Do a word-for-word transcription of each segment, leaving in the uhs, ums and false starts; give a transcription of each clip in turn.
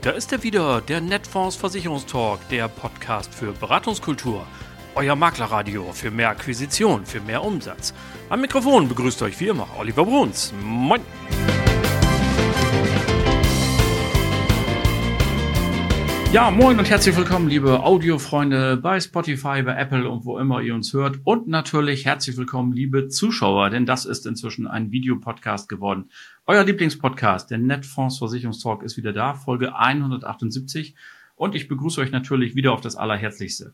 Da ist er wieder, der Netfonds Versicherungstalk, der Podcast für Beratungskultur. Euer Maklerradio für mehr Akquisition, für mehr Umsatz. Am Mikrofon begrüßt euch wie immer Oliver Bruns. Moin! Ja, moin und herzlich willkommen, liebe Audiofreunde bei Spotify, bei Apple und wo immer ihr uns hört. Und natürlich herzlich willkommen, liebe Zuschauer, denn das ist inzwischen ein Videopodcast geworden. Euer Lieblingspodcast, der Netfonds Versicherungstalk, ist wieder da, Folge hundertachtundsiebzig. Und ich begrüße euch natürlich wieder auf das Allerherzlichste.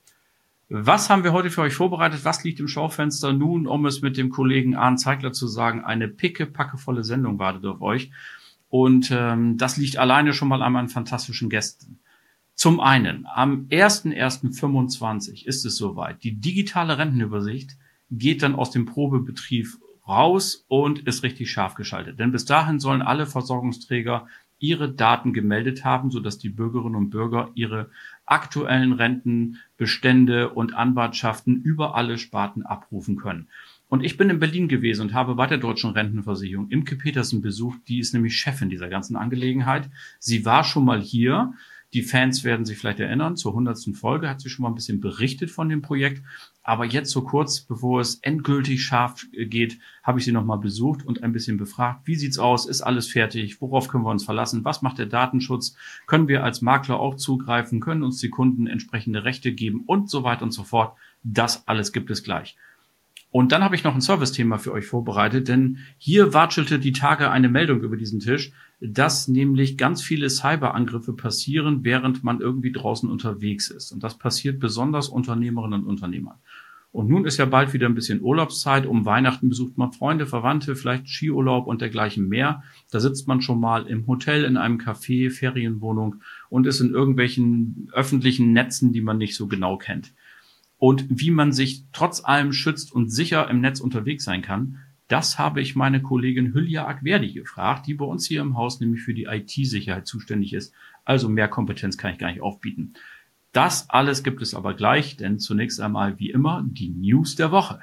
Was haben wir heute für euch vorbereitet? Was liegt im Schaufenster? Nun, um es mit dem Kollegen Arndt Zeigler zu sagen, eine pickepackevolle Sendung wartet auf euch. Und ähm, das liegt alleine schon mal an meinen fantastischen Gästen. Zum einen, am erster erster fünfundzwanzig ist es soweit. Die digitale Rentenübersicht geht dann aus dem Probebetrieb raus und ist richtig scharf geschaltet. Denn bis dahin sollen alle Versorgungsträger ihre Daten gemeldet haben, sodass die Bürgerinnen und Bürger ihre aktuellen Rentenbestände und Anwartschaften über alle Sparten abrufen können. Und ich bin in Berlin gewesen und habe bei der Deutschen Rentenversicherung Imke Petersen besucht. Die ist nämlich Chefin dieser ganzen Angelegenheit. Sie war schon mal hier. Die Fans werden sich vielleicht erinnern, zur hundertsten Folge hat sie schon mal ein bisschen berichtet von dem Projekt. Aber jetzt so kurz, bevor es endgültig scharf geht, habe ich sie nochmal besucht und ein bisschen befragt. Wie sieht's aus? Ist alles fertig? Worauf können wir uns verlassen? Was macht der Datenschutz? Können wir als Makler auch zugreifen? Können uns die Kunden entsprechende Rechte geben? Und so weiter und so fort. Das alles gibt es gleich. Und dann habe ich noch ein Service-Thema für euch vorbereitet, denn hier watschelte die Tage eine Meldung über diesen Tisch, dass nämlich ganz viele Cyberangriffe passieren, während man irgendwie draußen unterwegs ist. Und das passiert besonders Unternehmerinnen und Unternehmern. Und nun ist ja bald wieder ein bisschen Urlaubszeit. Um Weihnachten besucht man Freunde, Verwandte, vielleicht Skiurlaub und dergleichen mehr. Da sitzt man schon mal im Hotel, in einem Café, Ferienwohnung und ist in irgendwelchen öffentlichen Netzen, die man nicht so genau kennt. Und wie man sich trotz allem schützt und sicher im Netz unterwegs sein kann, das habe ich meine Kollegin Hülya Akverdi gefragt, die bei uns hier im Haus nämlich für die I T-Sicherheit zuständig ist. Also mehr Kompetenz kann ich gar nicht aufbieten. Das alles gibt es aber gleich, denn zunächst einmal wie immer die News der Woche.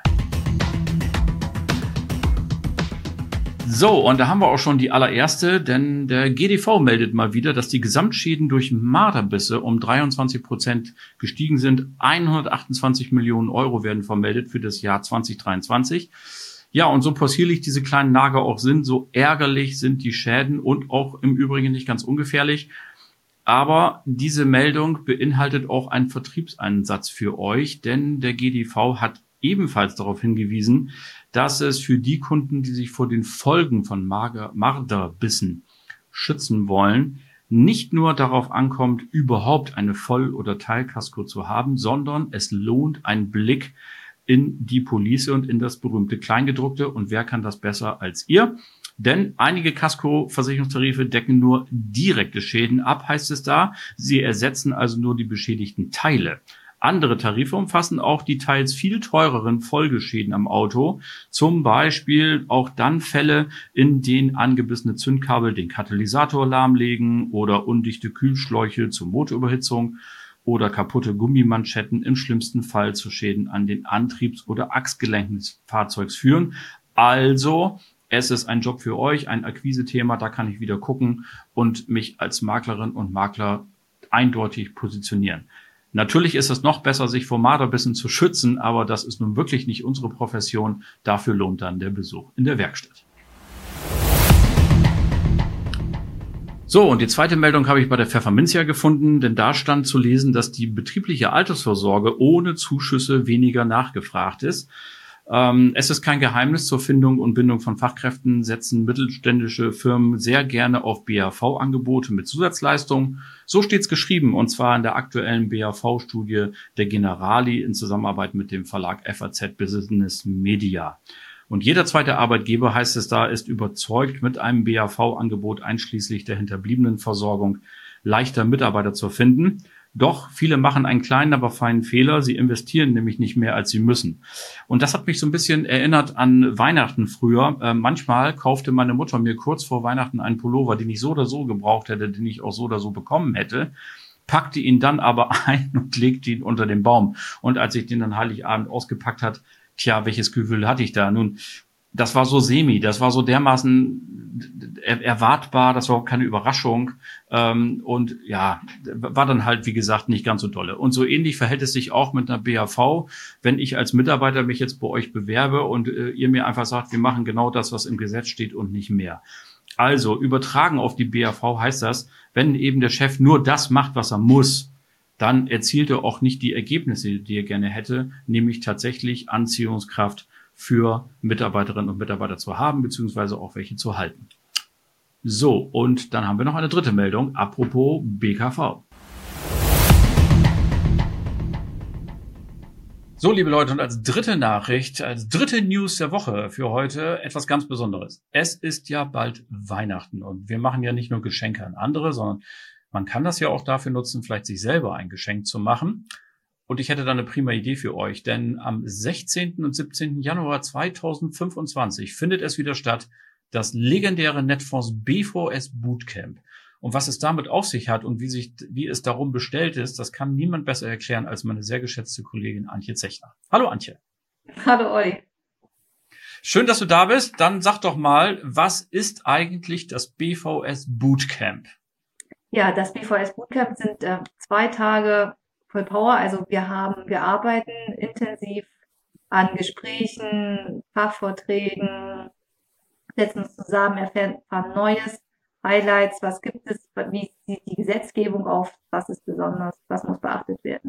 So, und da haben wir auch schon die allererste, denn der G D V meldet mal wieder, dass die Gesamtschäden durch Marderbisse um dreiundzwanzig Prozent gestiegen sind. hundertachtundzwanzig Millionen Euro werden vermeldet für das Jahr zwanzig dreiundzwanzig. Ja, und so possierlich diese kleinen Nager auch sind, so ärgerlich sind die Schäden und auch im Übrigen nicht ganz ungefährlich. Aber diese Meldung beinhaltet auch einen Vertriebseinsatz für euch, denn der G D V hat ebenfalls darauf hingewiesen, dass es für die Kunden, die sich vor den Folgen von Marderbissen schützen wollen, nicht nur darauf ankommt, überhaupt eine Voll- oder Teilkasko zu haben, sondern es lohnt ein Blick in die Police und in das berühmte Kleingedruckte. Und wer kann das besser als ihr? Denn einige Kaskoversicherungstarife decken nur direkte Schäden ab, heißt es da. Sie ersetzen also nur die beschädigten Teile. Andere Tarife umfassen auch die teils viel teureren Folgeschäden am Auto. Zum Beispiel auch dann Fälle, in denen angebissene Zündkabel den Katalysator lahmlegen oder undichte Kühlschläuche zur Motorüberhitzung oder kaputte Gummimanschetten im schlimmsten Fall zu Schäden an den Antriebs- oder Achsgelenken des Fahrzeugs führen. Also, es ist ein Job für euch, ein Akquise-Thema, da kann ich wieder gucken und mich als Maklerin und Makler eindeutig positionieren. Natürlich ist es noch besser, sich vor Marderbissen zu schützen, aber das ist nun wirklich nicht unsere Profession. Dafür lohnt dann der Besuch in der Werkstatt. So, und die zweite Meldung habe ich bei der Pfefferminzia gefunden, denn da stand zu lesen, dass die betriebliche Altersvorsorge ohne Zuschüsse weniger nachgefragt ist. Ähm, es ist kein Geheimnis, zur Findung und Bindung von Fachkräften setzen mittelständische Firmen sehr gerne auf B A V-Angebote mit Zusatzleistungen. So steht's geschrieben, und zwar in der aktuellen B A V-Studie der Generali in Zusammenarbeit mit dem Verlag F A Z Business Media. Und jeder zweite Arbeitgeber, heißt es da, ist überzeugt, mit einem B A V-Angebot einschließlich der Hinterbliebenenversorgung leichter Mitarbeiter zu finden. Doch viele machen einen kleinen, aber feinen Fehler. Sie investieren nämlich nicht mehr, als sie müssen. Und das hat mich so ein bisschen erinnert an Weihnachten früher. Äh, manchmal kaufte meine Mutter mir kurz vor Weihnachten einen Pullover, den ich so oder so gebraucht hätte, den ich auch so oder so bekommen hätte, packte ihn dann aber ein und legte ihn unter den Baum. Und als ich den dann Heiligabend ausgepackt hat, tja, welches Gefühl hatte ich da? Nun, das war so semi, das war so dermaßen er, erwartbar, das war auch keine Überraschung. Ähm, und ja, war dann halt, wie gesagt, nicht ganz so dolle. Und so ähnlich verhält es sich auch mit einer B A V. Wenn ich als Mitarbeiter mich jetzt bei euch bewerbe und äh, ihr mir einfach sagt, wir machen genau das, was im Gesetz steht und nicht mehr. Also, übertragen auf die B A V heißt das, wenn eben der Chef nur das macht, was er muss, dann erzielt er auch nicht die Ergebnisse, die er gerne hätte, nämlich tatsächlich Anziehungskraft für Mitarbeiterinnen und Mitarbeiter zu haben, beziehungsweise auch welche zu halten. So, und dann haben wir noch eine dritte Meldung, apropos B K V. So, liebe Leute, und als dritte Nachricht, als dritte News der Woche für heute etwas ganz Besonderes. Es ist ja bald Weihnachten und wir machen ja nicht nur Geschenke an andere, sondern man kann das ja auch dafür nutzen, vielleicht sich selber ein Geschenk zu machen. Und ich hätte da eine prima Idee für euch, denn am sechzehnten und siebzehnten Januar zweitausendfünfundzwanzig findet es wieder statt, das legendäre Netfonds B V S Bootcamp. Und was es damit auf sich hat und wie sich, wie es darum bestellt ist, das kann niemand besser erklären als meine sehr geschätzte Kollegin Antje Zechner. Hallo Antje. Hallo Olli. Schön, dass du da bist. Dann sag doch mal, was ist eigentlich das B V S Bootcamp? Ja, das B V S Bootcamp sind äh, zwei Tage Voll Power. Also wir haben, wir arbeiten intensiv an Gesprächen, Fachvorträgen, setzen uns zusammen, erfahren Neues, Highlights, was gibt es, wie sieht die Gesetzgebung auf, was ist besonders, was muss beachtet werden.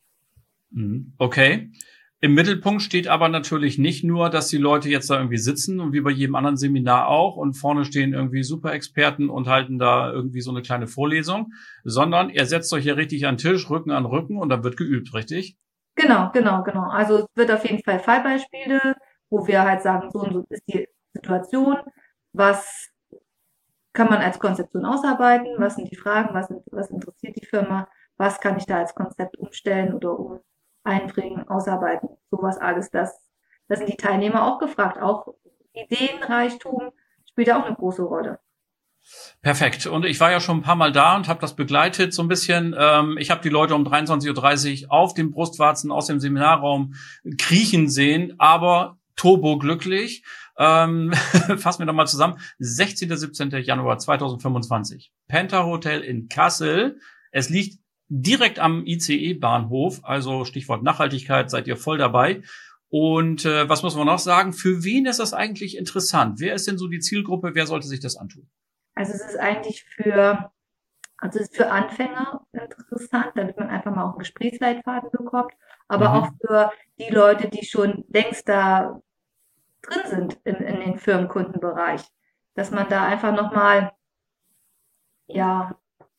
Okay. Im Mittelpunkt steht aber natürlich nicht nur, dass die Leute jetzt da irgendwie sitzen und wie bei jedem anderen Seminar auch und vorne stehen irgendwie Superexperten und halten da irgendwie so eine kleine Vorlesung, sondern ihr setzt euch ja richtig an den Tisch, Rücken an Rücken und dann wird geübt, richtig? Genau, genau, genau. Also es wird auf jeden Fall Fallbeispiele, wo wir halt sagen, so und so ist die Situation, was kann man als Konzeption ausarbeiten, was sind die Fragen, was, was interessiert die Firma, was kann ich da als Konzept umstellen oder um einbringen, ausarbeiten, sowas alles. Das, das sind die Teilnehmer auch gefragt. Auch Ideenreichtum spielt ja auch eine große Rolle. Perfekt. Und ich war ja schon ein paar Mal da und habe das begleitet so ein bisschen. Ähm, ich habe die Leute um dreiundzwanzig Uhr dreißig auf dem Brustwarzen aus dem Seminarraum kriechen sehen, aber turbo glücklich. Ähm, fassen wir doch mal zusammen. sechzehnten und siebzehnten Januar zweitausendfünfundzwanzig. Penta Hotel in Kassel. Es liegt direkt am I C E-Bahnhof, also Stichwort Nachhaltigkeit, seid ihr voll dabei. Und äh, was muss man noch sagen? Für wen ist das eigentlich interessant? Wer ist denn so die Zielgruppe? Wer sollte sich das antun? Also es ist eigentlich für, also es ist für Anfänger interessant, damit man einfach mal auch einen Gesprächsleitfaden bekommt, aber mhm. auch für die Leute, die schon längst da drin sind in, in den Firmenkundenbereich, dass man da einfach nochmal, ja,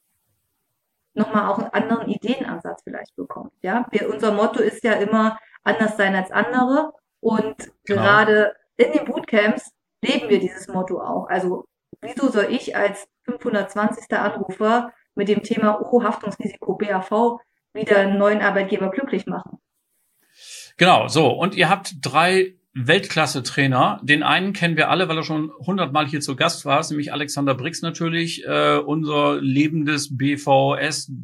nochmal auch einen anderen Ideenansatz vielleicht bekommt. Ja, wir, unser Motto ist ja immer anders sein als andere und genau. Gerade in den Bootcamps leben wir dieses Motto auch. Also wieso soll ich als fünfhundertzwanzigster Anrufer mit dem Thema oh, Haftungsrisiko B A V wieder einen neuen Arbeitgeber glücklich machen? Genau, so. Und ihr habt drei Weltklasse-Trainer. Den einen kennen wir alle, weil er schon hundertmal hier zu Gast war, nämlich Alexander Brix natürlich, äh, unser lebendes B V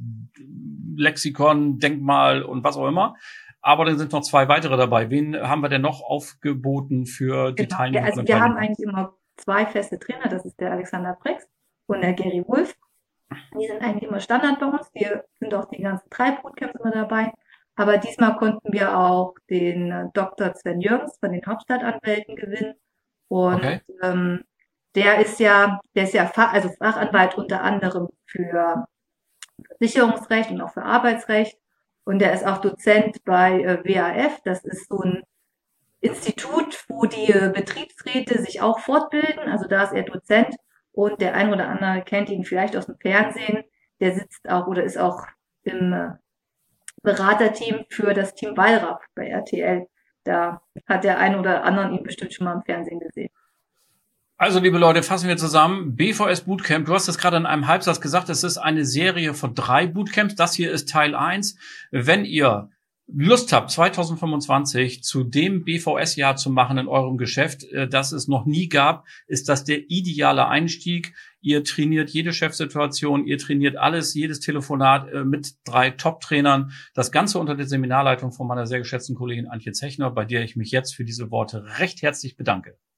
S-Lexikon, Denkmal und was auch immer. Aber dann sind noch zwei weitere dabei. Wen haben wir denn noch aufgeboten für die genau. Teilnehmer? Also wir haben eigentlich immer zwei feste Trainer, das ist der Alexander Brix und der Gary Wolf. Die sind eigentlich immer Standard bei uns. Wir sind auch die ganzen drei Bootcamps immer dabei. Aber diesmal konnten wir auch den Doktor Sven Jürgens von den Hauptstadtanwälten gewinnen. Und okay. ähm, der ist ja, der ist ja Fach, also Fachanwalt unter anderem für Versicherungsrecht und auch für Arbeitsrecht. Und der ist auch Dozent bei äh, W A F. Das ist so ein Institut, wo die äh, Betriebsräte sich auch fortbilden. Also da ist er Dozent und der ein oder andere kennt ihn vielleicht aus dem Fernsehen. Der sitzt auch oder ist auch im äh, Beraterteam für das Team Wallraff bei R T L. Da hat der ein oder andere ihn bestimmt schon mal im Fernsehen gesehen. Also, liebe Leute, fassen wir zusammen. B V S Bootcamp, du hast es gerade in einem Halbsatz gesagt, es ist eine Serie von drei Bootcamps. Das hier ist Teil eins. Wenn ihr Lust habt, zweitausendfünfundzwanzig zu dem B V S-Jahr zu machen in eurem Geschäft, das es noch nie gab, ist das der ideale Einstieg. Ihr trainiert jede Chefsituation, ihr trainiert alles, jedes Telefonat mit drei Top-Trainern. Das Ganze unter der Seminarleitung von meiner sehr geschätzten Kollegin Antje Zechner, bei der ich mich jetzt für diese Worte recht herzlich bedanke.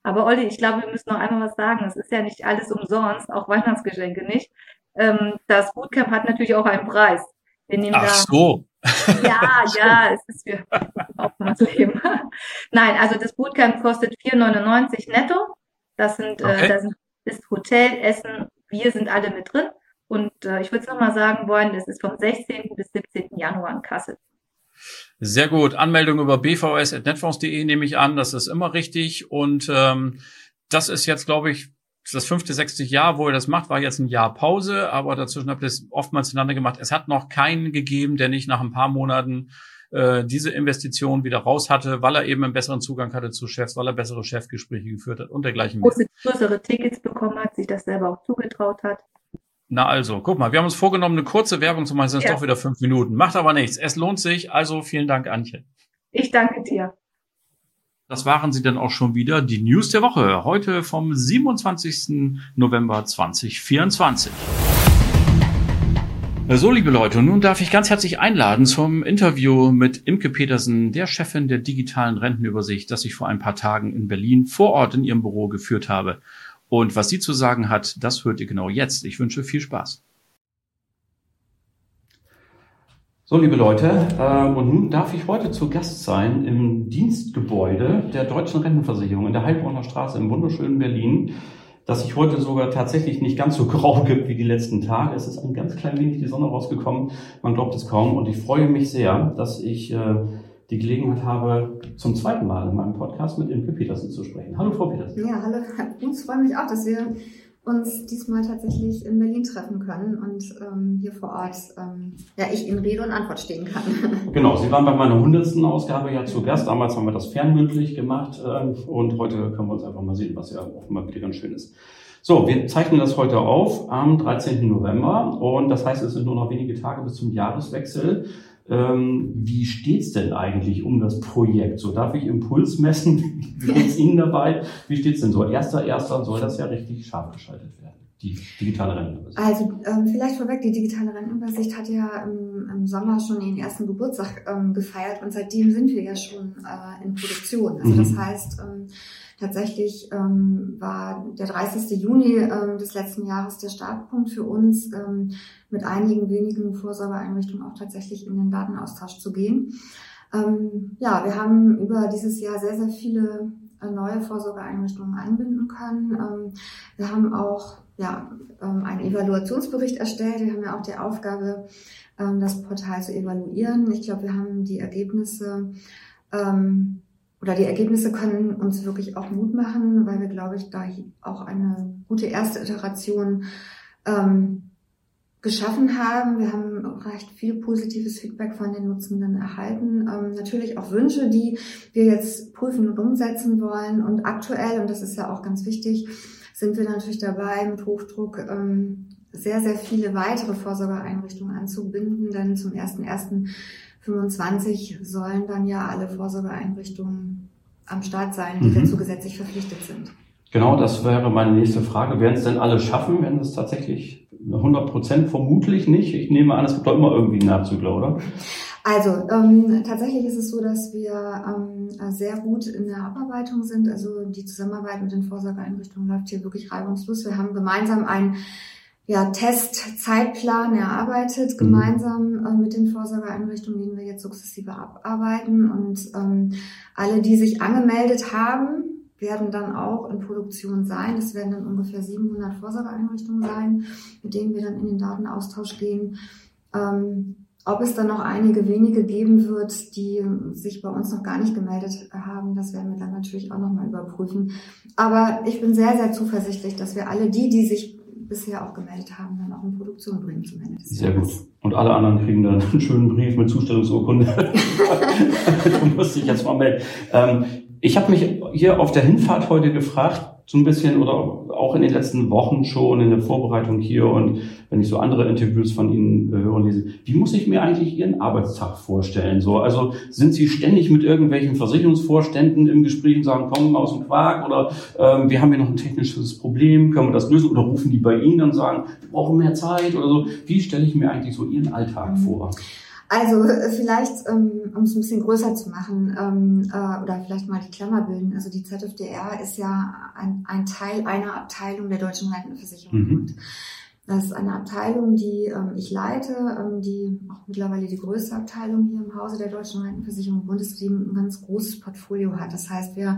Aber Olli, ich glaube, wir müssen noch einmal was sagen. Es ist ja nicht alles umsonst, auch Weihnachtsgeschenke nicht. Ähm, das Bootcamp hat natürlich auch einen Preis. Wir nehmen Ach da, so. ja, ja, es ist für auch das Leben. Nein, also das Bootcamp kostet vier neunundneunzig netto. Das sind, äh, Okay. das sind, ist Hotel, Essen, wir sind alle mit drin. Und äh, ich würde es nochmal sagen wollen, das ist vom sechzehnten bis siebzehnten Januar in Kassel. Sehr gut. Anmeldung über b v s punkt netfonds punkt d e nehme ich an. Das ist immer richtig. Und ähm, das ist jetzt, glaube ich, das fünfte, sechste Jahr, wo ihr das macht, war jetzt ein Jahr Pause. Aber dazwischen habt ihr es oftmals zueinander gemacht. Es hat noch keinen gegeben, der nicht nach ein paar Monaten äh, diese Investition wieder raus hatte, weil er eben einen besseren Zugang hatte zu Chefs, weil er bessere Chefgespräche geführt hat und dergleichen mehr. Große, größere Tickets bekommen hat, sich das selber auch zugetraut hat. Na also, guck mal, wir haben uns vorgenommen, eine kurze Werbung zu machen, sind es Ja. doch wieder fünf Minuten. Macht aber nichts. Es lohnt sich. Also vielen Dank, Antje. Ich danke dir. Das waren sie dann auch schon wieder, die News der Woche, heute vom siebenundzwanzigsten November zweitausendvierundzwanzig. So, liebe Leute, nun darf ich ganz herzlich einladen zum Interview mit Imke Petersen, der Chefin der digitalen Rentenübersicht, das ich vor ein paar Tagen in Berlin vor Ort in ihrem Büro geführt habe. Und was sie zu sagen hat, das hört ihr genau jetzt. Ich wünsche viel Spaß. So, liebe Leute, äh, und nun darf ich heute zu Gast sein im Dienstgebäude der Deutschen Rentenversicherung in der Heilbronner Straße im wunderschönen Berlin, das sich heute sogar tatsächlich nicht ganz so grau gibt wie die letzten Tage. Es ist ein ganz klein wenig die Sonne rausgekommen, man glaubt es kaum. Und ich freue mich sehr, dass ich äh, die Gelegenheit habe, zum zweiten Mal in meinem Podcast mit Imke Petersen zu sprechen. Hallo, Frau Petersen. Ja, hallo. Uns freut mich auch, dass wir uns diesmal tatsächlich in Berlin treffen können und ähm, hier vor Ort, ähm, ja, ich in Rede und Antwort stehen kann. Genau, Sie waren bei meiner hundertsten Ausgabe ja zu Gast. Damals haben wir das fernmündlich gemacht äh, und heute können wir uns einfach mal sehen, was ja auch immer wieder ganz schön ist. So, wir zeichnen das heute auf am dreizehnten November und das heißt, es sind nur noch wenige Tage bis zum Jahreswechsel. Ähm, wie steht's denn eigentlich um das Projekt? So, darf ich Impuls messen? Wie geht's Ihnen dabei? Wie steht's denn so? Erster, erster soll das ja richtig scharf geschaltet werden, die digitale Rentenübersicht. Also ähm, vielleicht vorweg, die digitale Rentenübersicht hat ja im, im Sommer schon ihren ersten Geburtstag ähm, gefeiert und seitdem sind wir ja schon äh, in Produktion. Also mhm. das heißt, ähm, tatsächlich ähm, war der dreißigste Juni ähm, des letzten Jahres der Startpunkt für uns, ähm, mit einigen wenigen Vorsorgeeinrichtungen auch tatsächlich in den Datenaustausch zu gehen. Ähm, ja, wir haben über dieses Jahr sehr, sehr viele äh, neue Vorsorgeeinrichtungen einbinden können. Ähm, wir haben auch ja, ähm, einen Evaluationsbericht erstellt. Wir haben ja auch die Aufgabe, ähm, das Portal zu evaluieren. Ich glaube, wir haben die Ergebnisse ähm, Oder die Ergebnisse können uns wirklich auch Mut machen, weil wir, glaube ich, da auch eine gute erste Iteration ähm, geschaffen haben. Wir haben auch recht viel positives Feedback von den Nutzenden erhalten. Ähm, natürlich auch Wünsche, die wir jetzt prüfen und umsetzen wollen. Und aktuell, und das ist ja auch ganz wichtig, sind wir natürlich dabei, mit Hochdruck ähm, sehr, sehr viele weitere Vorsorgeeinrichtungen anzubinden. Denn zum ersten ersten fünfundzwanzig sollen dann ja alle Vorsorgeeinrichtungen am Start sein, die mhm. dazu gesetzlich verpflichtet sind. Genau, das wäre meine nächste Frage. Werden es denn alle schaffen? Werden es tatsächlich hundert Prozent? Vermutlich nicht. Ich nehme an, es gibt doch immer irgendwie einen Nachzügler, oder? Also ähm, tatsächlich ist es so, dass wir ähm, sehr gut in der Abarbeitung sind. Also die Zusammenarbeit mit den Vorsorgeeinrichtungen läuft hier wirklich reibungslos. Wir haben gemeinsam ein ja, Testzeitplan erarbeitet, gemeinsam äh, mit den Vorsorgeeinrichtungen, den wir jetzt sukzessive abarbeiten. Und ähm, alle, die sich angemeldet haben, werden dann auch in Produktion sein. Das werden dann ungefähr siebenhundert Vorsorgeeinrichtungen sein, mit denen wir dann in den Datenaustausch gehen. Ähm, ob es dann noch einige wenige geben wird, die sich bei uns noch gar nicht gemeldet haben, das werden wir dann natürlich auch nochmal überprüfen. Aber ich bin sehr, sehr zuversichtlich, dass wir alle die, die sich bisher auch gemeldet haben, dann auch in Produktion bringen zum Ende des Sehr Jahres. Gut. Und alle anderen kriegen dann einen schönen Brief mit Zustellungsurkunde. Du musst dich jetzt mal melden. Ähm, ich habe mich hier auf der Hinfahrt heute gefragt, so ein bisschen oder auch in den letzten Wochen schon in der Vorbereitung hier und wenn ich so andere Interviews von Ihnen äh, höre und lese, wie muss ich mir eigentlich Ihren Arbeitstag vorstellen? So, also sind Sie ständig mit irgendwelchen Versicherungsvorständen im Gespräch und sagen, komm aus dem Quark oder ähm, wir haben hier noch ein technisches Problem, können wir das lösen? Oder rufen die bei Ihnen und sagen, wir brauchen mehr Zeit oder so? Wie stelle ich mir eigentlich so Ihren Alltag vor? Also vielleicht, ähm, um es ein bisschen größer zu machen ähm, äh, oder vielleicht mal die Klammer bilden. Also die Z F D R ist ja ein, ein Teil einer Abteilung der Deutschen Rentenversicherung. Mhm. Das ist eine Abteilung, die ähm, ich leite, ähm, die auch mittlerweile die größte Abteilung hier im Hause der Deutschen Rentenversicherung Bundeswehr ein ganz großes Portfolio hat. Das heißt, wir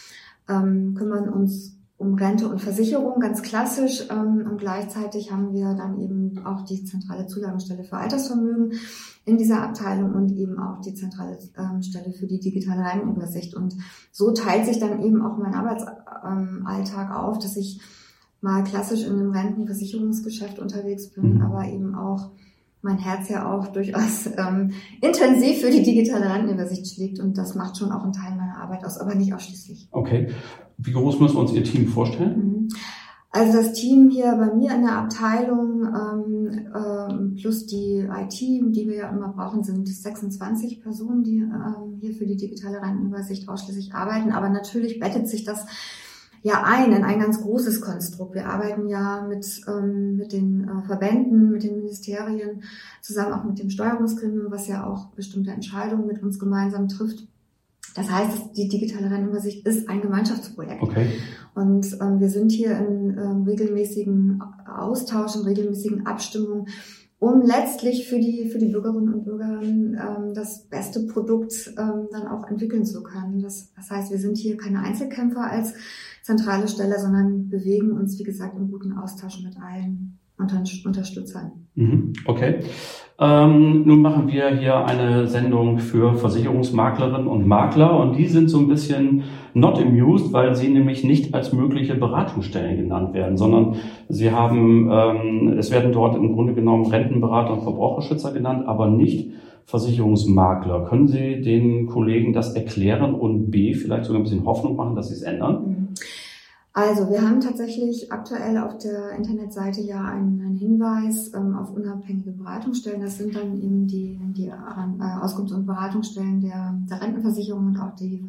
ähm, kümmern uns um Rente und Versicherung, ganz klassisch. Ähm, und gleichzeitig haben wir dann eben auch die zentrale Zulagenstelle für Altersvermögen in dieser Abteilung und eben auch die zentrale ähm, Stelle für die digitale Rentenübersicht. Und so teilt sich dann eben auch mein Arbeitsalltag ähm, auf, dass ich mal klassisch in einem Rentenversicherungsgeschäft unterwegs bin, mhm. aber eben auch mein Herz ja auch durchaus ähm, intensiv für die digitale Rentenübersicht schlägt. Und das macht schon auch einen Teil meiner Arbeit aus, aber nicht ausschließlich. Okay. Wie groß müssen wir uns Ihr Team vorstellen? Also das Team hier bei mir in der Abteilung ähm, ähm, plus die I T, die wir ja immer brauchen, sind sechsundzwanzig Personen, die ähm, hier für die digitale Rentenübersicht ausschließlich arbeiten. Aber natürlich bettet sich das ja ein in ein ganz großes Konstrukt. Wir arbeiten ja mit ähm, mit den äh, Verbänden, mit den Ministerien, zusammen auch mit dem Steuerungsgremium, was ja auch bestimmte Entscheidungen mit uns gemeinsam trifft. Das heißt, die digitale Rentenübersicht ist ein Gemeinschaftsprojekt. Okay. Und ähm, wir sind hier in ähm, regelmäßigen Austausch, in regelmäßigen Abstimmungen, um letztlich für die für die Bürgerinnen und Bürger ähm, das beste Produkt ähm, dann auch entwickeln zu können. Das, das heißt, wir sind hier keine Einzelkämpfer als zentrale Stelle, sondern bewegen uns, wie gesagt, im guten Austausch mit allen Unterstützern. Okay. Ähm, nun machen wir hier eine Sendung für Versicherungsmaklerinnen und Makler und die sind so ein bisschen not amused, weil sie nämlich nicht als mögliche Beratungsstellen genannt werden, sondern sie haben, ähm, es werden dort im Grunde genommen Rentenberater und Verbraucherschützer genannt, aber nicht Versicherungsmakler. Können Sie den Kollegen das erklären und B, vielleicht sogar ein bisschen Hoffnung machen, dass sie es ändern? Also wir haben tatsächlich aktuell auf der Internetseite ja einen, einen Hinweis ähm, auf unabhängige Beratungsstellen. Das sind dann eben die, die äh, Auskunfts- und Beratungsstellen der, der Rentenversicherung und auch die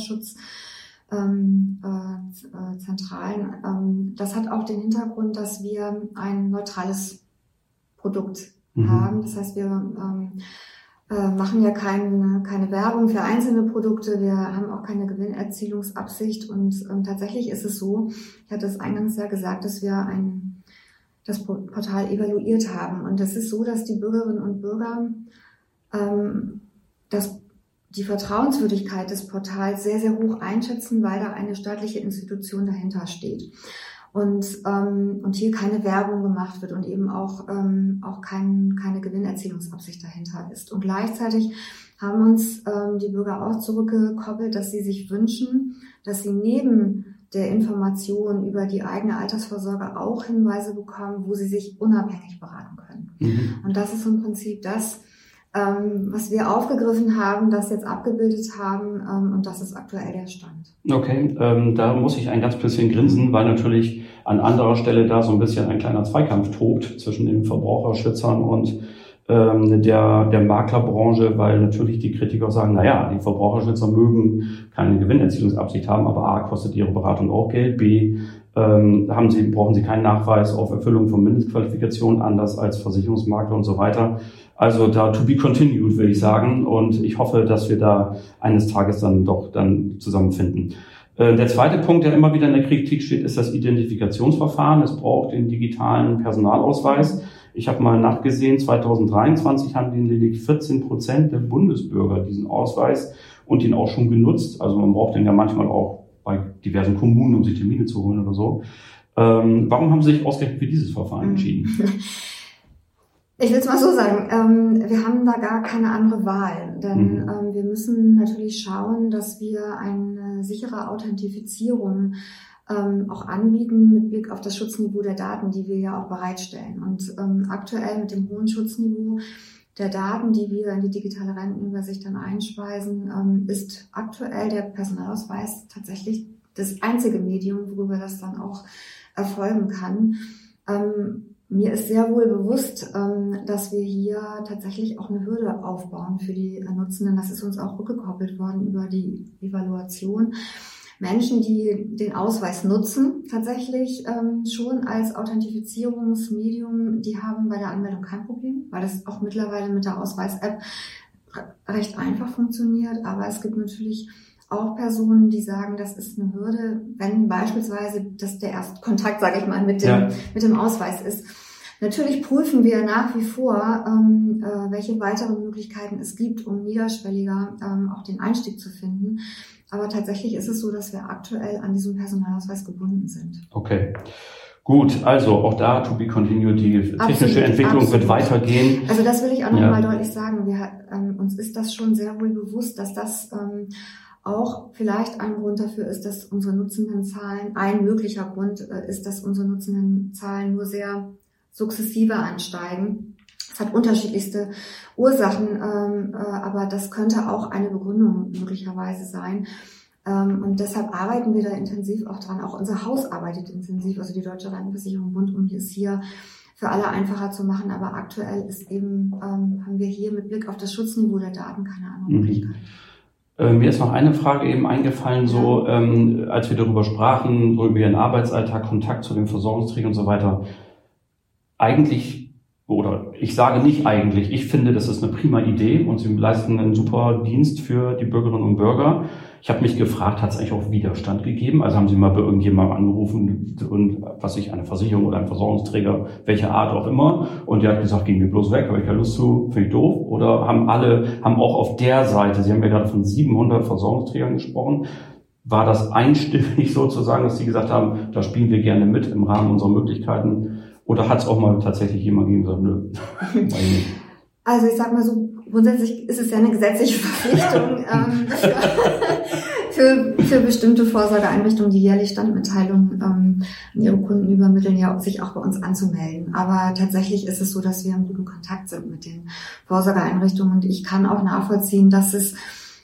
Verbraucherschutzzentralen. Ähm, äh, ähm, das hat auch den Hintergrund, dass wir ein neutrales Produkt mhm. haben. Das heißt, wir ähm, machen ja keine, keine Werbung für einzelne Produkte, wir haben auch keine Gewinnerzielungsabsicht und ähm, tatsächlich ist es so, ich hatte es eingangs ja gesagt, dass wir ein, das Portal evaluiert haben und es ist so, dass die Bürgerinnen und Bürger ähm, das, die Vertrauenswürdigkeit des Portals sehr, sehr hoch einschätzen, weil da eine staatliche Institution dahinter steht. Und, ähm, und hier keine Werbung gemacht wird und eben auch, ähm, auch kein, keine Gewinnerzielungsabsicht dahinter ist. Und gleichzeitig haben uns ähm, die Bürger auch zurückgekoppelt, dass sie sich wünschen, dass sie neben der Information über die eigene Altersvorsorge auch Hinweise bekommen, wo sie sich unabhängig beraten können. Mhm. Und das ist im Prinzip das, ähm, was wir aufgegriffen haben, das jetzt abgebildet haben ähm, und das ist aktuell der Stand. Okay, ähm, da muss ich ein ganz bisschen grinsen, weil natürlich an anderer Stelle da so ein bisschen ein kleiner Zweikampf tobt zwischen den Verbraucherschützern und ähm, der, der Maklerbranche, weil natürlich die Kritiker sagen, naja, die Verbraucherschützer mögen keine Gewinnerzielungsabsicht haben, aber A, kostet ihre Beratung auch Geld, B, ähm, haben sie, brauchen sie keinen Nachweis auf Erfüllung von Mindestqualifikationen, anders als Versicherungsmakler und so weiter. Also da to be continued, würde ich sagen. Und ich hoffe, dass wir da eines Tages dann doch dann zusammenfinden. Äh, der zweite Punkt, der immer wieder in der Kritik steht, ist das Identifikationsverfahren. Es braucht den digitalen Personalausweis. Ich habe mal nachgesehen, zwanzig dreiundzwanzig haben den lediglich vierzehn Prozent der Bundesbürger diesen Ausweis und den auch schon genutzt. Also man braucht den ja manchmal auch bei diversen Kommunen, um sich Termine zu holen oder so. Ähm, warum haben Sie sich ausgerechnet für dieses Verfahren entschieden? Ich will es mal so sagen, ähm, wir haben da gar keine andere Wahl, denn mhm. ähm, wir müssen natürlich schauen, dass wir eine sichere Authentifizierung ähm, auch anbieten mit Blick auf das Schutzniveau der Daten, die wir ja auch bereitstellen. Und ähm, aktuell mit dem hohen Schutzniveau der Daten, die wir in die digitale Rentenübersicht dann einspeisen, ähm, ist aktuell der Personalausweis tatsächlich das einzige Medium, worüber das dann auch erfolgen kann. Ähm, Mir ist sehr wohl bewusst, dass wir hier tatsächlich auch eine Hürde aufbauen für die Nutzenden. Das ist uns auch rückgekoppelt worden über die Evaluation. Menschen, die den Ausweis nutzen, tatsächlich ähm, schon als Authentifizierungsmedium, die haben bei der Anmeldung kein Problem, weil das auch mittlerweile mit der Ausweis-App recht einfach funktioniert. Aber es gibt natürlich auch Personen, die sagen, das ist eine Hürde, wenn beispielsweise das der Erstkontakt, sage ich mal, mit dem, ja. mit dem Ausweis ist. Natürlich prüfen wir nach wie vor, ähm, äh, welche weiteren Möglichkeiten es gibt, um niederschwelliger ähm, auch den Einstieg zu finden. Aber tatsächlich ist es so, dass wir aktuell an diesem Personalausweis gebunden sind. Okay. Gut, also auch da to be continued, die technische absolut, Entwicklung absolut. wird weitergehen. Also das will ich auch nochmal ja. deutlich sagen. Wir, ähm, uns ist das schon sehr wohl bewusst, dass das ähm, auch vielleicht ein Grund dafür ist, dass unsere nutzenden Zahlen, ein möglicher Grund äh, ist, dass unsere nutzenden Zahlen nur sehr sukzessive ansteigen. Es hat unterschiedlichste Ursachen, ähm, äh, aber das könnte auch eine Begründung möglicherweise sein. Ähm, und deshalb arbeiten wir da intensiv auch dran. Auch unser Haus arbeitet intensiv, also die Deutsche Rentenversicherung Bund, um es hier für alle einfacher zu machen. Aber aktuell ist eben, ähm, haben wir hier mit Blick auf das Schutzniveau der Daten keine andere mhm. Möglichkeit. Äh, mir ist noch eine Frage eben eingefallen, so ähm, als wir darüber sprachen, so über Ihren Arbeitsalltag, Kontakt zu den Versorgungsträgern und so weiter. Eigentlich, oder ich sage nicht eigentlich, ich finde, das ist eine prima Idee und Sie leisten einen super Dienst für die Bürgerinnen und Bürger. Ich habe mich gefragt, hat es eigentlich auch Widerstand gegeben? Also haben Sie mal bei irgendjemandem angerufen und was ich, eine Versicherung oder ein Versorgungsträger, welche Art auch immer, und der hat gesagt, gehen wir bloß weg, habe ich keine Lust zu, finde ich doof? Oder haben alle, haben auch auf der Seite, Sie haben ja gerade von siebenhundert Versorgungsträgern gesprochen, war das einstimmig sozusagen, dass Sie gesagt haben, da spielen wir gerne mit im Rahmen unserer Möglichkeiten? Oder hat es auch mal tatsächlich jemand gegeben, der gesagt, nö? Also ich sag mal so, grundsätzlich ist es ja eine gesetzliche Verpflichtung ähm, für, für bestimmte Vorsorgeeinrichtungen, die jährlich Standmitteilungen ähm, an ihre Kunden übermitteln, ja sich auch bei uns anzumelden. Aber tatsächlich ist es so, dass wir in gutem Kontakt sind mit den Vorsorgeeinrichtungen. Und ich kann auch nachvollziehen, dass es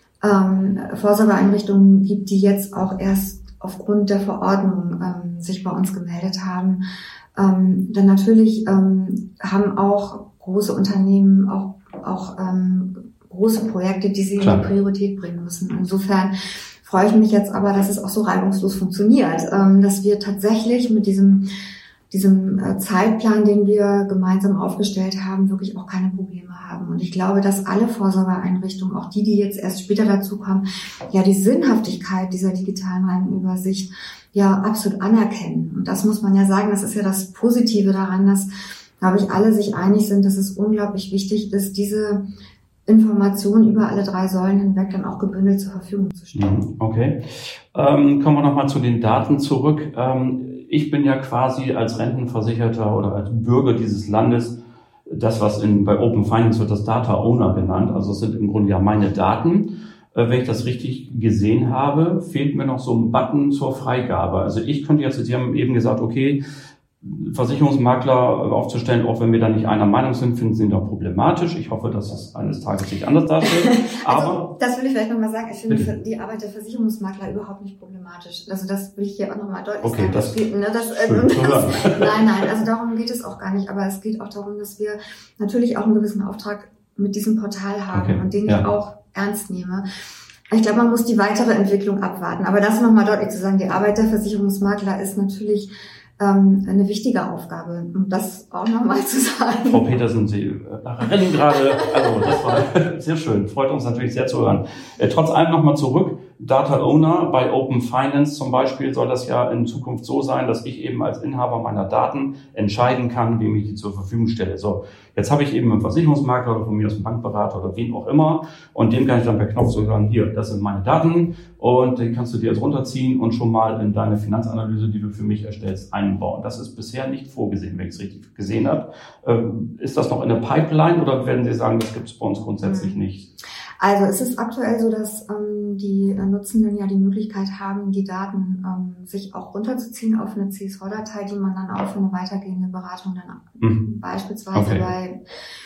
ähm, Vorsorgeeinrichtungen gibt, die jetzt auch erst aufgrund der Verordnung ähm, sich bei uns gemeldet haben. Ähm, denn natürlich ähm, haben auch große Unternehmen auch auch ähm, große Projekte, die sie Klar. in die Priorität bringen müssen. Insofern freue ich mich jetzt aber, dass es auch so reibungslos funktioniert, ähm, dass wir tatsächlich mit diesem diesem äh, Zeitplan, den wir gemeinsam aufgestellt haben, wirklich auch keine Probleme haben. Und ich glaube, dass alle Vorsorgeeinrichtungen, auch die, die jetzt erst später dazu kommen, ja die Sinnhaftigkeit dieser digitalen Rentenübersicht ja absolut anerkennen. Und das muss man ja sagen, das ist ja das Positive daran, dass, glaube ich, alle sich einig sind, dass es unglaublich wichtig ist, diese Informationen über alle drei Säulen hinweg dann auch gebündelt zur Verfügung zu stellen. Okay. Ähm, kommen wir nochmal zu den Daten zurück. Ähm, ich bin ja quasi als Rentenversicherter oder als Bürger dieses Landes das, was in, bei Open Finance wird das Data Owner genannt. Also es sind im Grunde ja meine Daten. Äh, wenn ich das richtig gesehen habe, fehlt mir noch so ein Button zur Freigabe. Also ich könnte jetzt, Sie haben eben gesagt, okay, Versicherungsmakler aufzustellen, auch wenn wir da nicht einer Meinung sind, finden Sie ihn doch problematisch. Ich hoffe, dass es eines Tages sich anders darstellt. Aber also, das will ich vielleicht nochmal sagen. Ich finde bitte. die Arbeit der Versicherungsmakler überhaupt nicht problematisch. Also das will ich hier auch nochmal deutlich okay, sagen. Das, geht, ne, das, äh, das, nein, nein, also darum geht es auch gar nicht. Aber es geht auch darum, dass wir natürlich auch einen gewissen Auftrag mit diesem Portal haben okay. und den ja. ich auch ernst nehme. Ich glaube, man muss die weitere Entwicklung abwarten. Aber das nochmal deutlich zu sagen, die Arbeit der Versicherungsmakler ist natürlich eine wichtige Aufgabe, um das auch nochmal zu sagen. Frau Petersen, Sie rennen gerade, also das war sehr schön, freut uns natürlich sehr zu hören. Äh, trotz allem nochmal zurück, Data Owner bei Open Finance zum Beispiel soll das ja in Zukunft so sein, dass ich eben als Inhaber meiner Daten entscheiden kann, wem ich die zur Verfügung stelle. So, jetzt habe ich eben einen Versicherungsmakler oder von mir aus einen Bankberater oder wen auch immer und dem kann ich dann per Knopf so sagen, hier, das sind meine Daten und die kannst du dir jetzt runterziehen und schon mal in deine Finanzanalyse, die du für mich erstellst, einbauen. Das ist bisher nicht vorgesehen, wenn ich es richtig gesehen habe. Ähm, ist das noch in der Pipeline oder werden Sie sagen, das gibt es bei uns grundsätzlich mhm. nicht? Also es ist aktuell so, dass ähm, die äh, Nutzenden ja die Möglichkeit haben, die Daten ähm, sich auch runterzuziehen auf eine C S V-Datei, die man dann auch für eine weitergehende Beratung dann mhm. beispielsweise okay. bei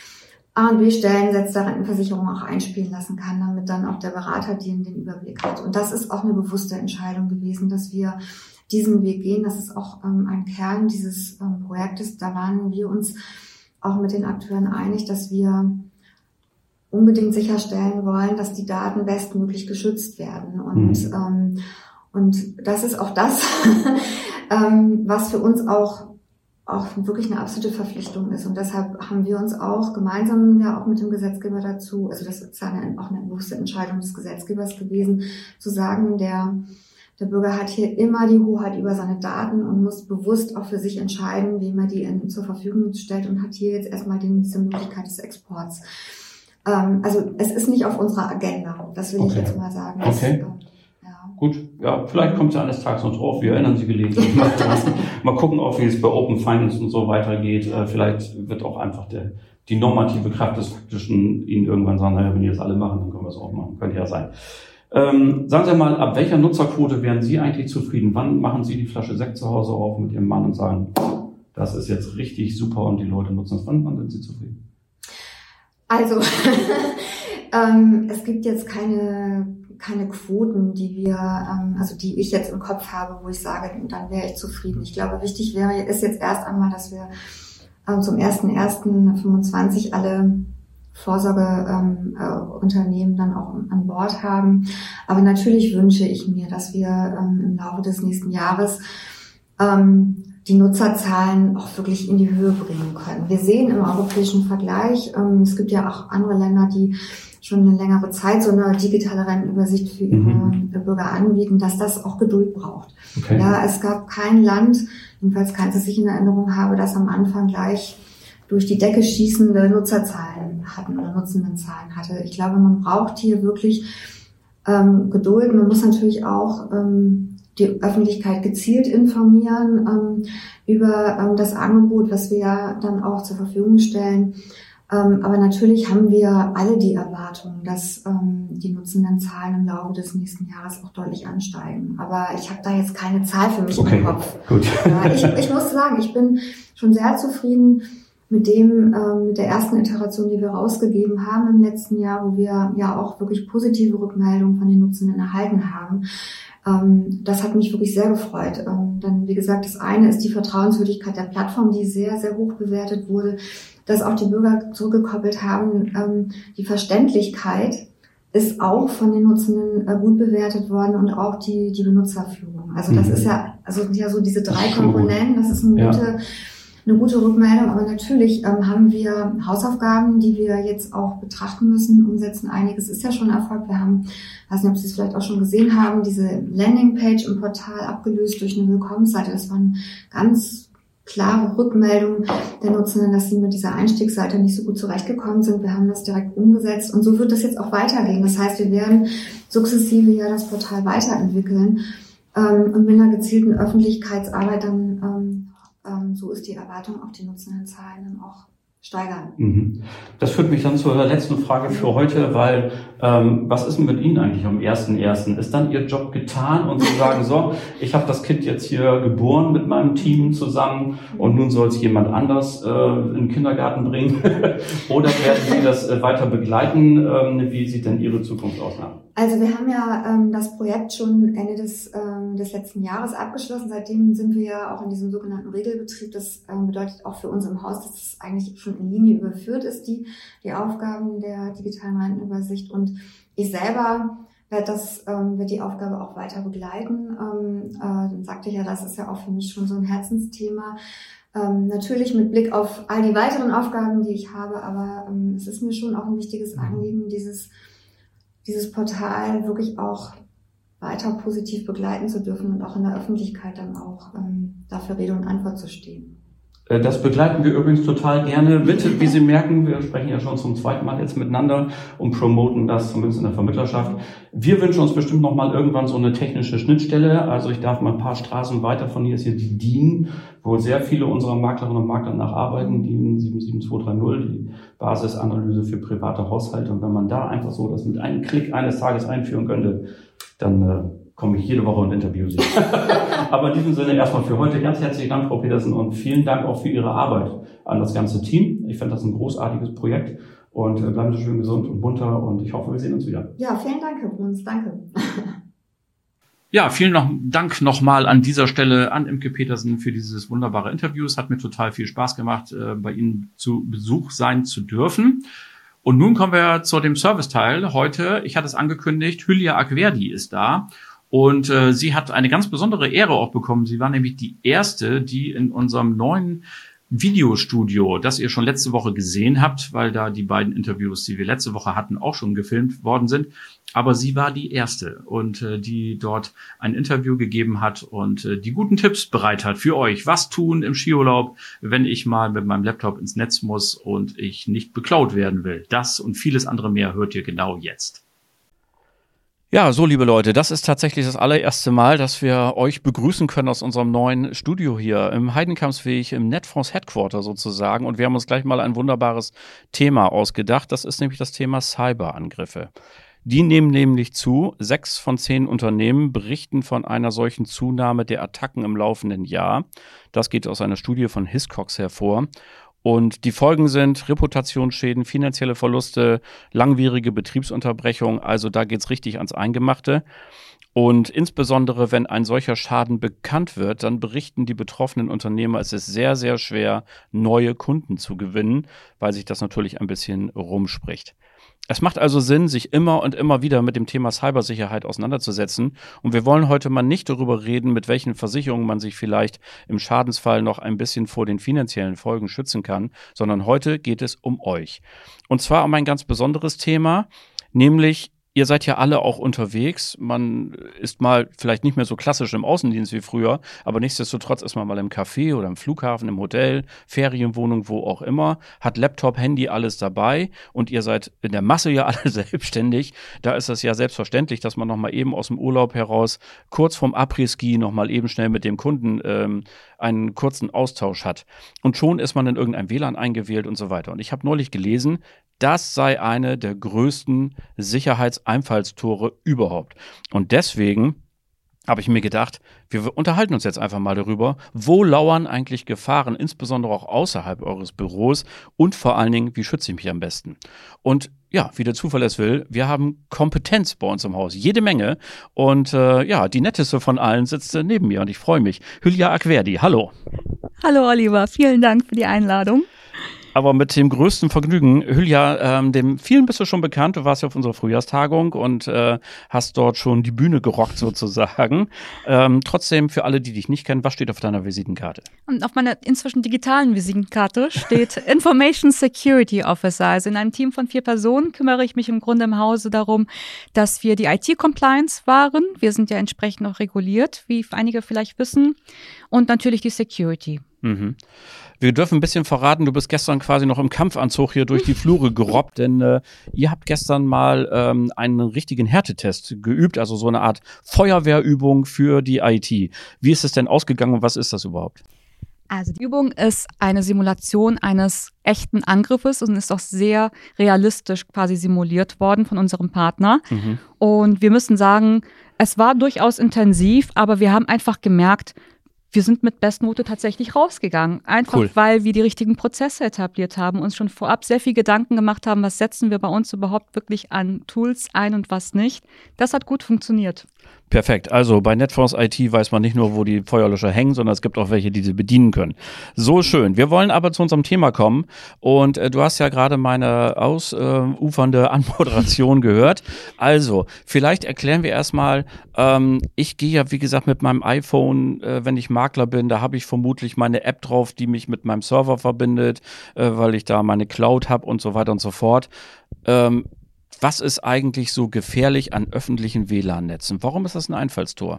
A- und B-Stellen setzt der Rentenversicherung auch einspielen lassen kann, damit dann auch der Berater den, den Überblick hat. Und das ist auch eine bewusste Entscheidung gewesen, dass wir diesen Weg gehen. Das ist auch ähm, ein Kern dieses ähm, Projektes. Da waren wir uns auch mit den Akteuren einig, dass wir unbedingt sicherstellen wollen, dass die Daten bestmöglich geschützt werden. Und, mhm. ähm, Und das ist auch das, ähm, was für uns auch auch wirklich eine absolute Verpflichtung ist. Und deshalb haben wir uns auch gemeinsam ja auch mit dem Gesetzgeber dazu, also das ist eine, auch eine bewusste Entscheidung des Gesetzgebers gewesen, zu sagen, der, der Bürger hat hier immer die Hoheit über seine Daten und muss bewusst auch für sich entscheiden, wem er die in, zur Verfügung stellt und hat hier jetzt erstmal den, diese Möglichkeit des Exports. Ähm, also es ist nicht auf unserer Agenda, das will okay. ich jetzt mal sagen. Das, okay. Äh, Gut, ja, vielleicht kommt es ja eines Tages noch drauf. Wir erinnern Sie gelegentlich mal dran. Mal gucken auch, wie es bei Open Finance und so weitergeht. Äh, vielleicht wird auch einfach der, die normative Kraft des Faktischen Ihnen irgendwann sagen, naja, wenn die das alle machen, dann können wir es auch machen. Könnte ja sein. Ähm, sagen Sie mal, ab welcher Nutzerquote wären Sie eigentlich zufrieden? Wann machen Sie die Flasche Sekt zu Hause auf mit Ihrem Mann und sagen, das ist jetzt richtig super und die Leute nutzen es? Wann, wann sind Sie zufrieden? Also, ähm, es gibt jetzt keine keine Quoten, die wir, ähm, also die ich jetzt im Kopf habe, wo ich sage, dann wäre ich zufrieden. Ich glaube, wichtig wäre, ist jetzt erst einmal, dass wir ähm, zum ersten ersten fünfundzwanzig alle Vorsorgeunternehmen ähm, äh, dann auch an Bord haben. Aber natürlich wünsche ich mir, dass wir ähm, im Laufe des nächsten Jahres ähm, die Nutzerzahlen auch wirklich in die Höhe bringen können. Wir sehen im europäischen Vergleich, ähm, es gibt ja auch andere Länder, die schon eine längere Zeit so eine digitale Rentenübersicht für ihre mhm. Bürger anbieten, dass das auch Geduld braucht. Okay. Ja, es gab kein Land, jedenfalls keins, das ich in Erinnerung habe, das am Anfang gleich durch die Decke schießende Nutzerzahlen hatten oder Nutzendenzahlen hatte. Ich glaube, man braucht hier wirklich ähm, Geduld. Man muss natürlich auch ähm, die Öffentlichkeit gezielt informieren ähm, über ähm, das Angebot, was wir ja dann auch zur Verfügung stellen. Ähm, aber natürlich haben wir alle die Erwartung, dass ähm, die nutzenden Zahlen im Laufe des nächsten Jahres auch deutlich ansteigen. Aber ich habe da jetzt keine Zahl für mich okay, im Kopf. Gut. Ja, ich, ich muss sagen, ich bin schon sehr zufrieden mit dem, ähm, mit der ersten Iteration, die wir rausgegeben haben im letzten Jahr, wo wir ja auch wirklich positive Rückmeldungen von den Nutzenden erhalten haben. Ähm, das hat mich wirklich sehr gefreut. Ähm, dann, wie gesagt, das eine ist die Vertrauenswürdigkeit der Plattform, die sehr, sehr hoch bewertet wurde, dass auch die Bürger zurückgekoppelt haben. Ähm, die Verständlichkeit ist auch von den Nutzenden äh, gut bewertet worden und auch die, die Benutzerführung. Also das mhm. ist ja, also ja so diese drei Komponenten, das ist eine gute, ja. eine gute Rückmeldung. Aber natürlich ähm, haben wir Hausaufgaben, die wir jetzt auch betrachten müssen, umsetzen. Einiges ist ja schon Erfolg. Wir haben, ich weiß nicht, ob Sie es vielleicht auch schon gesehen haben, diese Landingpage im Portal abgelöst durch eine Willkommensseite. Das waren ganz klare Rückmeldung der Nutzenden, dass sie mit dieser Einstiegsseite nicht so gut zurechtgekommen sind. Wir haben das direkt umgesetzt und so wird das jetzt auch weitergehen. Das heißt, wir werden sukzessive ja das Portal weiterentwickeln ähm, und mit einer gezielten Öffentlichkeitsarbeit dann, ähm, ähm, so ist die Erwartung, auch die nutzenden Zahlen dann auch steigern. Das führt mich dann zur letzten Frage für heute, weil ähm, was ist denn mit Ihnen eigentlich am ersten ersten? Ist dann Ihr Job getan und Sie sagen, so, ich habe das Kind jetzt hier geboren mit meinem Team zusammen und nun soll es jemand anders äh, in den Kindergarten bringen? Oder werden Sie das äh, weiter begleiten? Ähm, wie sieht denn Ihre Zukunft aus? Also wir haben ja ähm, das Projekt schon Ende des, ähm, des letzten Jahres abgeschlossen. Seitdem sind wir ja auch in diesem sogenannten Regelbetrieb. Das ähm, bedeutet auch für uns im Haus, dass es eigentlich schon in Linie überführt ist, die, die Aufgaben der digitalen Rentenübersicht. Und ich selber werde das, ähm, werde die Aufgabe auch weiter begleiten. Ähm, äh, dann sagte ich ja, das ist ja auch für mich schon so ein Herzensthema. Ähm, natürlich mit Blick auf all die weiteren Aufgaben, die ich habe, aber ähm, es ist mir schon auch ein wichtiges Anliegen, dieses dieses Portal wirklich auch weiter positiv begleiten zu dürfen und auch in der Öffentlichkeit dann auch ähm, dafür Rede und Antwort zu stehen. Das begleiten wir übrigens total gerne mit. Wie Sie merken, wir sprechen ja schon zum zweiten Mal jetzt miteinander und promoten das zumindest in der Vermittlerschaft. Wir wünschen uns bestimmt noch mal irgendwann so eine technische Schnittstelle. Also ich darf mal ein paar Straßen weiter von hier ist hier die D I N, wo sehr viele unserer Maklerinnen und Makler nacharbeiten, die D I N sieben sieben zwei drei null, die Basisanalyse für private Haushalte. Und wenn man da einfach so das mit einem Klick eines Tages einführen könnte, dann äh, komme ich jede Woche und interview Sie. Aber in diesem Sinne erstmal für heute ganz herzlichen Dank, Frau Petersen, und vielen Dank auch für Ihre Arbeit an das ganze Team. Ich finde das ein großartiges Projekt und äh, bleiben Sie schön gesund und munter und ich hoffe, wir sehen uns wieder. Ja, vielen Dank, Herr Bruns. Danke. Ja, vielen noch, Dank nochmal an dieser Stelle an Imke Petersen für dieses wunderbare Interview. Es hat mir total viel Spaß gemacht, äh, bei Ihnen zu Besuch sein zu dürfen. Und nun kommen wir zu dem Serviceteil. Heute, ich hatte es angekündigt, Hülya Akverdi ist da. Und äh, sie hat eine ganz besondere Ehre auch bekommen. Sie war nämlich die erste, die in unserem neuen Videostudio, das ihr schon letzte Woche gesehen habt, weil da die beiden Interviews, die wir letzte Woche hatten, auch schon gefilmt worden sind. Aber sie war die erste und äh, die dort ein Interview gegeben hat und äh, die guten Tipps bereit hat für euch. Was tun im Skiurlaub, wenn ich mal mit meinem Laptop ins Netz muss und ich nicht beklaut werden will. Das und vieles andere mehr hört ihr genau jetzt. Ja, so liebe Leute, das ist tatsächlich das allererste Mal, dass wir euch begrüßen können aus unserem neuen Studio hier im Heidenkampsweg, im Netfonds Headquarter sozusagen. Und wir haben uns gleich mal ein wunderbares Thema ausgedacht. Das ist nämlich das Thema Cyberangriffe. Die nehmen nämlich zu. Sechs von zehn Unternehmen berichten von einer solchen Zunahme der Attacken im laufenden Jahr. Das geht aus einer Studie von Hiscox hervor. Und die Folgen sind Reputationsschäden, finanzielle Verluste, langwierige Betriebsunterbrechung. Also da geht's richtig ans Eingemachte. Und insbesondere, wenn ein solcher Schaden bekannt wird, dann berichten die betroffenen Unternehmer, es ist sehr, sehr schwer, neue Kunden zu gewinnen, weil sich das natürlich ein bisschen rumspricht. Es macht also Sinn, sich immer und immer wieder mit dem Thema Cybersicherheit auseinanderzusetzen. Und wir wollen heute mal nicht darüber reden, mit welchen Versicherungen man sich vielleicht im Schadensfall noch ein bisschen vor den finanziellen Folgen schützen kann, sondern heute geht es um euch. Und zwar um ein ganz besonderes Thema, nämlich ihr seid ja alle auch unterwegs. Man ist mal vielleicht nicht mehr so klassisch im Außendienst wie früher, aber nichtsdestotrotz ist man mal im Café oder im Flughafen, im Hotel, Ferienwohnung, wo auch immer, hat Laptop, Handy, alles dabei und ihr seid in der Masse ja alle selbstständig. Da ist es ja selbstverständlich, dass man noch mal eben aus dem Urlaub heraus kurz vorm Après-Ski noch mal eben schnell mit dem Kunden ähm, einen kurzen Austausch hat. Und schon ist man in irgendein W L A N eingewählt und so weiter. Und ich habe neulich gelesen, das sei eine der größten Sicherheitseinfallstore überhaupt. Und deswegen habe ich mir gedacht, wir unterhalten uns jetzt einfach mal darüber, wo lauern eigentlich Gefahren, insbesondere auch außerhalb eures Büros und vor allen Dingen, wie schütze ich mich am besten? Und ja, wie der Zufall es will, wir haben Kompetenz bei uns im Haus, jede Menge. Und äh, ja, die netteste von allen sitzt äh, neben mir und ich freue mich. Hülya Akverdi, hallo. Hallo Oliver, vielen Dank für die Einladung. Aber mit dem größten Vergnügen, Hülya, ähm, dem vielen bist du schon bekannt. Du warst ja auf unserer Frühjahrstagung und äh, hast dort schon die Bühne gerockt sozusagen. Ähm, trotzdem, für alle, die dich nicht kennen, was steht auf deiner Visitenkarte? Und auf meiner inzwischen digitalen Visitenkarte steht Information Security Officer. Also in einem Team von vier Personen kümmere ich mich im Grunde im Hause darum, dass wir die I T-Compliance wahren. Wir sind ja entsprechend auch reguliert, wie einige vielleicht wissen. Und natürlich die Security. Mhm. Wir dürfen ein bisschen verraten, du bist gestern quasi noch im Kampfanzug hier durch die Flure gerobbt, denn äh, ihr habt gestern mal ähm, einen richtigen Härtetest geübt, also so eine Art Feuerwehrübung für die I T. Wie ist es denn ausgegangen und was ist das überhaupt? Also die Übung ist eine Simulation eines echten Angriffes und ist auch sehr realistisch quasi simuliert worden von unserem Partner. Mhm. Und wir müssen sagen, es war durchaus intensiv, aber wir haben einfach gemerkt, wir sind mit Bestnote tatsächlich rausgegangen. Einfach, cool. Weil wir die richtigen Prozesse etabliert haben, uns schon vorab sehr viel Gedanken gemacht haben, was setzen wir bei uns überhaupt wirklich an Tools ein und was nicht. Das hat gut funktioniert. Perfekt. Also bei Netfonds I T weiß man nicht nur, wo die Feuerlöscher hängen, sondern es gibt auch welche, die sie bedienen können. So schön. Wir wollen aber zu unserem Thema kommen. Und äh, du hast ja gerade meine ausufernde äh, Anmoderation gehört. Also, vielleicht erklären wir erstmal, ähm, ich gehe ja, wie gesagt, mit meinem iPhone, äh, wenn ich Makler bin, da habe ich vermutlich meine App drauf, die mich mit meinem Server verbindet, äh, weil ich da meine Cloud habe und so weiter und so fort. Ähm, Was ist eigentlich so gefährlich an öffentlichen W L A N-Netzen? Warum ist das ein Einfallstor?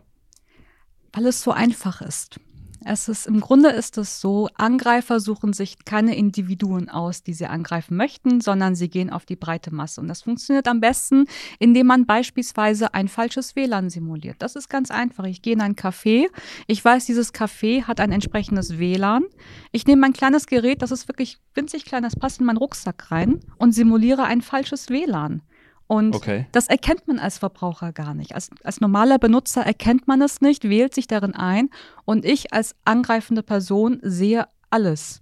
Weil es so einfach ist. Es ist, im Grunde ist es so, Angreifer suchen sich keine Individuen aus, die sie angreifen möchten, sondern sie gehen auf die breite Masse. Und das funktioniert am besten, indem man beispielsweise ein falsches W L A N simuliert. Das ist ganz einfach. Ich gehe in ein Café. Ich weiß, dieses Café hat ein entsprechendes W L A N. Ich nehme mein kleines Gerät, das ist wirklich winzig klein, das passt in meinen Rucksack rein und simuliere ein falsches W L A N. Und okay. Das erkennt man als Verbraucher gar nicht. Als, als normaler Benutzer erkennt man es nicht, wählt sich darin ein und ich als angreifende Person sehe alles.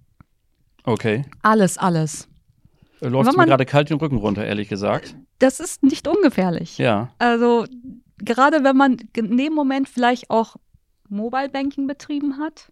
Okay. Alles, alles. Läuft mir gerade kalt den Rücken runter, ehrlich gesagt. Das ist nicht ungefährlich. Ja. Also gerade wenn man in dem Moment vielleicht auch Mobile Banking betrieben hat,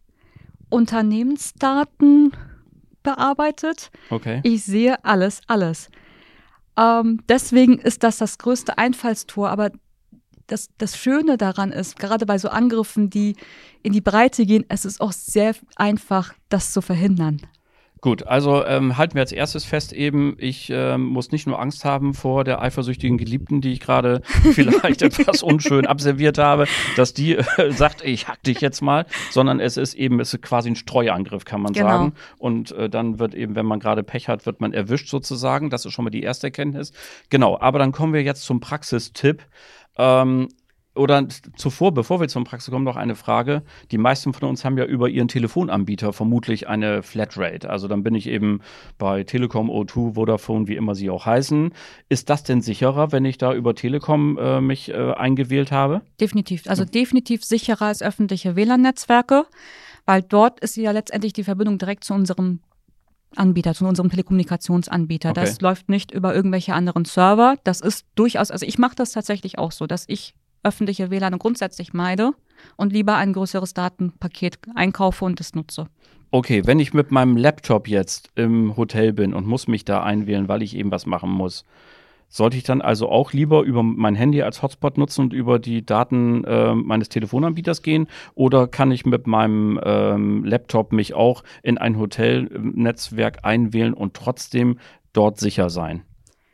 Unternehmensdaten bearbeitet. Okay. Ich sehe alles, alles. Ähm, deswegen ist das das größte Einfallstor, aber das, das Schöne daran ist, gerade bei so Angriffen, die in die Breite gehen, es ist auch sehr einfach, das zu verhindern. Gut, also ähm, halten wir als erstes fest eben, ich ähm, muss nicht nur Angst haben vor der eifersüchtigen Geliebten, die ich gerade vielleicht etwas unschön abserviert habe, dass die äh, sagt, ich hack dich jetzt mal, sondern es ist eben, es ist quasi ein Streuangriff, kann man genau. sagen. Und äh, dann wird eben, wenn man gerade Pech hat, wird man erwischt sozusagen. Das ist schon mal die erste Erkenntnis. Genau, aber dann kommen wir jetzt zum Praxistipp. Ähm, Oder zuvor, bevor wir zum Praxis kommen, noch eine Frage. Die meisten von uns haben ja über ihren Telefonanbieter vermutlich eine Flatrate. Also dann bin ich eben bei Telekom, O zwei, Vodafone, wie immer sie auch heißen. Ist das denn sicherer, wenn ich da über Telekom äh, mich äh, eingewählt habe? Definitiv. Also definitiv sicherer als öffentliche W L A N-Netzwerke, weil dort ist ja letztendlich die Verbindung direkt zu unserem Anbieter, zu unserem Telekommunikationsanbieter. Okay. Das läuft nicht über irgendwelche anderen Server. Das ist durchaus, also ich mache das tatsächlich auch so, dass ich öffentliche W L A N grundsätzlich meide und lieber ein größeres Datenpaket einkaufe und es nutze. Okay, wenn ich mit meinem Laptop jetzt im Hotel bin und muss mich da einwählen, weil ich eben was machen muss, sollte ich dann also auch lieber über mein Handy als Hotspot nutzen und über die Daten äh, meines Telefonanbieters gehen? Oder kann ich mit meinem ähm, Laptop mich auch in ein Hotelnetzwerk einwählen und trotzdem dort sicher sein?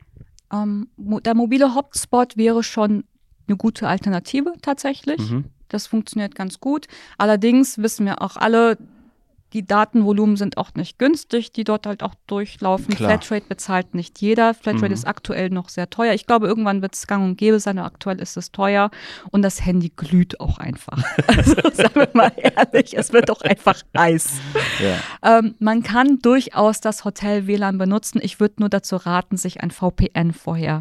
Ähm, der mobile Hotspot wäre schon eine gute Alternative tatsächlich. Mhm. Das funktioniert ganz gut. Allerdings wissen wir auch alle, die Datenvolumen sind auch nicht günstig, die dort halt auch durchlaufen. Klar. Flatrate bezahlt nicht jeder. Flatrate Mhm. ist aktuell noch sehr teuer. Ich glaube, irgendwann wird es gang und gäbe sein, aber aktuell ist es teuer. Und das Handy glüht auch einfach. Also sagen wir mal ehrlich, es wird doch einfach heiß. Ja. Ähm, man kann durchaus das Hotel-W L A N benutzen. Ich würde nur dazu raten, sich ein V P N vorher